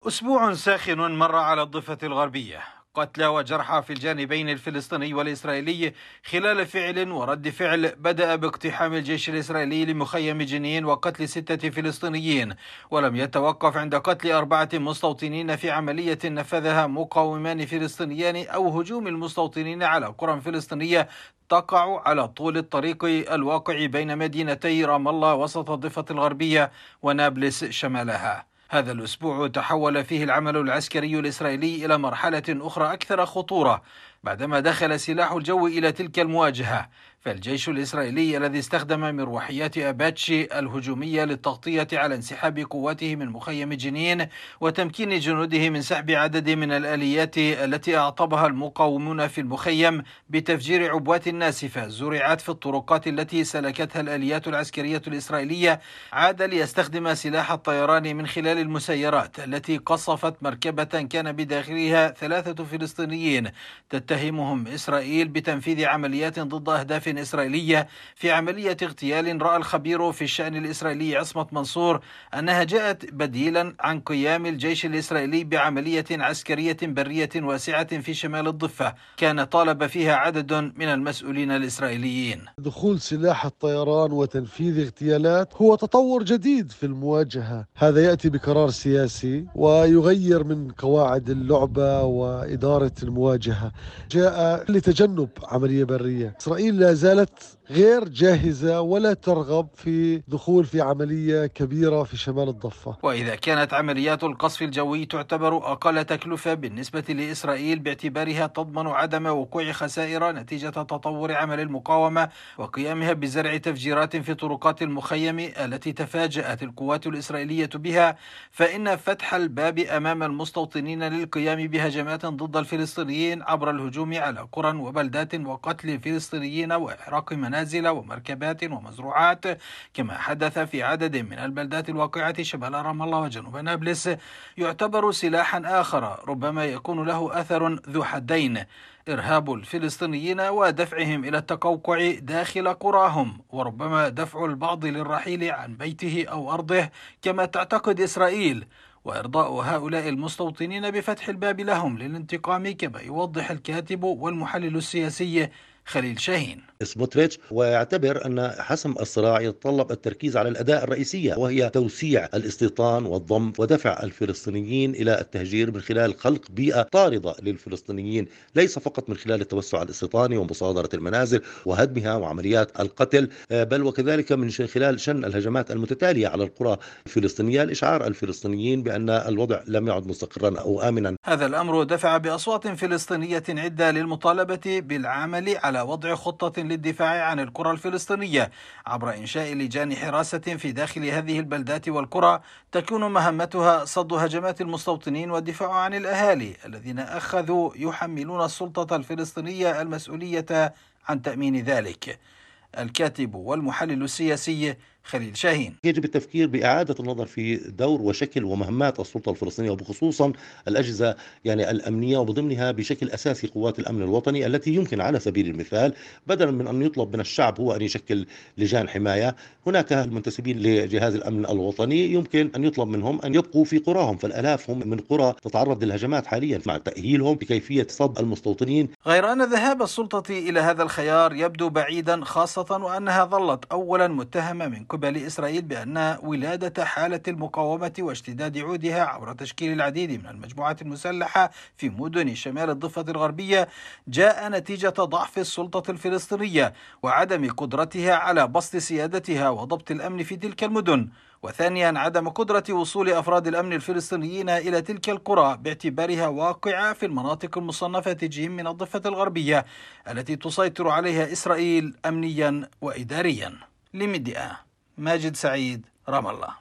أسبوع ساخن مر على الضفة الغربية، قتلى وجرحى في الجانبين الفلسطيني والإسرائيلي خلال فعل ورد فعل بدأ باقتحام الجيش الإسرائيلي لمخيم جنين وقتل 6 فلسطينيين، ولم يتوقف عند قتل 4 مستوطنين في عملية نفذها مقاومان فلسطينيان أو هجوم المستوطنين على قرى فلسطينية تقع على طول الطريق الواقع بين مدينتي رام الله وسط الضفة الغربية ونابلس شمالها. هذا الأسبوع تحول فيه العمل العسكري الإسرائيلي إلى مرحلة أخرى أكثر خطورة بعدما دخل سلاح الجو إلى تلك المواجهة، فالجيش الإسرائيلي الذي استخدم مروحيات أباتشي الهجومية للتغطية على انسحاب قواته من مخيم جنين وتمكين جنوده من سحب عدد من الآليات التي أعطبها المقاومون في المخيم بتفجير عبوات ناسفة زرعت في الطرقات التي سلكتها الآليات العسكرية الإسرائيلية، عاد ليستخدم سلاح الطيران من خلال المسيرات التي قصفت مركبة كان بداخلها 3 فلسطينيين تتهمهم إسرائيل بتنفيذ عمليات ضد أهداف إسرائيلية. في عملية اغتيال رأى الخبير في الشأن الإسرائيلي عصمت منصور أنها جاءت بديلا عن قيام الجيش الإسرائيلي بعملية عسكرية برية واسعة في شمال الضفة كان طالب فيها عدد من المسؤولين الإسرائيليين. دخول سلاح الطيران وتنفيذ اغتيالات هو تطور جديد في المواجهة، هذا يأتي بقرار سياسي ويغير من قواعد اللعبة وإدارة المواجهة، جاء لتجنب عملية برية. إسرائيل لا زالت غير جاهزة ولا ترغب في دخول في عملية كبيرة في شمال الضفة. وإذا كانت عمليات القصف الجوي تعتبر أقل تكلفة بالنسبة لإسرائيل باعتبارها تضمن عدم وقوع خسائر نتيجة تطور عمل المقاومة وقيامها بزرع تفجيرات في طرقات المخيم التي تفاجأت القوات الإسرائيلية بها، فإن فتح الباب أمام المستوطنين للقيام بهجمات ضد الفلسطينيين عبر الهجوم على قرى وبلدات وقتل الفلسطينيين وإحراق منازل ومركبات ومزروعات كما حدث في عدد من البلدات الواقعة شمال رام الله وجنوب نابلس، يعتبر سلاحا آخر ربما يكون له أثر ذو حدين: إرهاب الفلسطينيين ودفعهم إلى التقوقع داخل قراهم، وربما دفع البعض للرحيل عن بيته أو أرضه كما تعتقد إسرائيل، وإرضاء هؤلاء المستوطنين بفتح الباب لهم للانتقام كما يوضح الكاتب والمحلل السياسي خليل شاهين. سموتريتش ويعتبر أن حسم الصراع يتطلب التركيز على الأداء الرئيسية وهي توسيع الاستيطان والضم ودفع الفلسطينيين إلى التهجير من خلال خلق بيئة طاردة للفلسطينيين، ليس فقط من خلال التوسع الاستيطاني ومصادرة المنازل وهدمها وعمليات القتل، بل وكذلك من خلال شن الهجمات المتتالية على القرى الفلسطينية لإشعار الفلسطينيين بأن الوضع لم يعد مستقرا أو آمنا. هذا الأمر دفع بأصوات فلسطينية عدة للمطالبة بالعمل على وضع خطة للدفاع عن القرى الفلسطينية عبر إنشاء لجان حراسة في داخل هذه البلدات والقرى تكون مهمتها صد هجمات المستوطنين والدفاع عن الأهالي الذين أخذوا يحملون السلطة الفلسطينية المسؤولية عن تأمين ذلك. الكاتب والمحلل السياسي خليل شاهين: يجب التفكير بإعادة النظر في دور وشكل ومهمات السلطة الفلسطينية وبخصوصا الأجهزة الأمنية وبضمنها بشكل أساسي قوات الأمن الوطني التي يمكن على سبيل المثال بدلا من أن يطلب من الشعب هو أن يشكل لجان حماية، هناك المنتسبين لجهاز الأمن الوطني يمكن أن يطلب منهم أن يبقوا في قراهم، فالآلاف هم من قرى تتعرض للهجمات حاليا مع تأهيلهم بكيفية صد المستوطنين. غير أن ذهاب السلطة إلى هذا الخيار يبدو بعيدا، خاصة وأنها ظلت أولا متهمة من قبل إسرائيل بأن ولادة حالة المقاومة واشتداد عودها عبر تشكيل العديد من المجموعات المسلحة في مدن شمال الضفة الغربية جاء نتيجة ضعف السلطة الفلسطينية وعدم قدرتها على بسط سيادتها وضبط الأمن في تلك المدن، وثانيا عدم قدرة وصول أفراد الأمن الفلسطينيين إلى تلك القرى باعتبارها واقعة في المناطق المصنفة جيم من الضفة الغربية التي تسيطر عليها إسرائيل أمنيا وإداريا. لميديا، ماجد سعيد، رام الله.